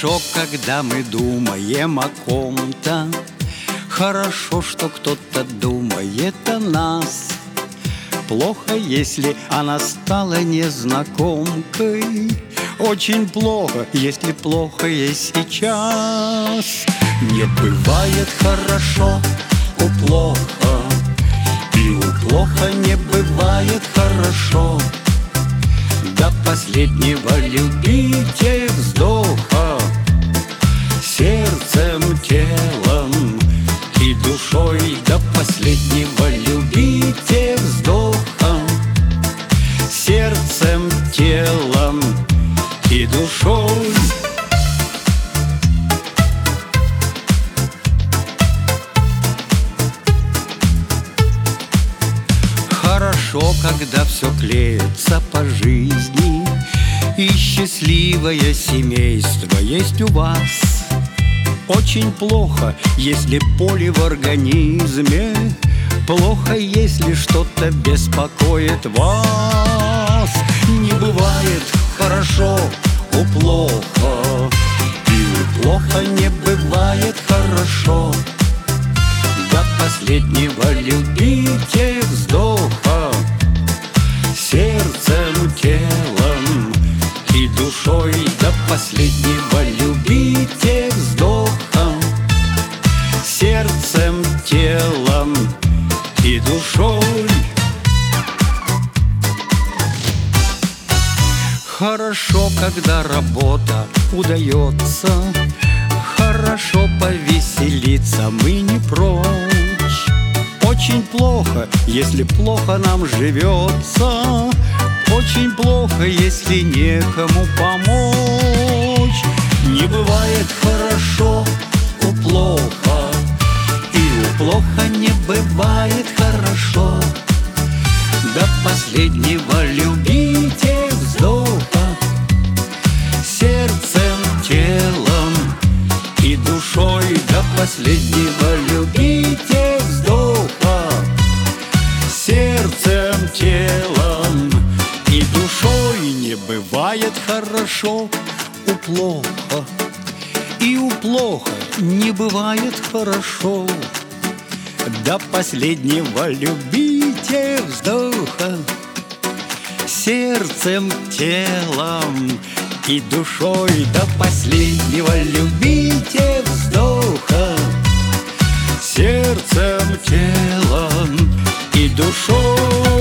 Хорошо, когда мы думаем о ком-то, хорошо, что кто-то думает о нас. Плохо, если она стала незнакомкой. Очень плохо, если плохо ей сейчас. Не бывает хорошо у плохо, и у плохо не бывает хорошо. До последнего любите вздоха, сердцем, телом и душой. До последнего любите вздоха, сердцем, телом и душой. Хорошо, когда все клеится по жизни, и счастливое семейство есть у вас. Очень плохо, если боли в организме, плохо, если что-то беспокоит вас. Не бывает хорошо у плохо, и у плохо не бывает хорошо. До последнего любите вздоха, сердцем, телом и душой. До последнего любите вздоха, сердцем, телом и душой. Хорошо, когда работа удается, хорошо повеселиться мы не прочь. Очень плохо, если плохо нам живется, очень плохо, если некому помочь. Не бывает хорошо у плохо, и у плохо не бывает хорошо. До последнего любите вздоха, сердцем, телом и душой. До последнего любите вздоха, сердцем, телом и душой. Не бывает хорошо у плохо, и у плохо не бывает хорошо. До последнего любите вздоха, сердцем, телом и душой. До последнего любите вздоха, сердцем, телом и душой.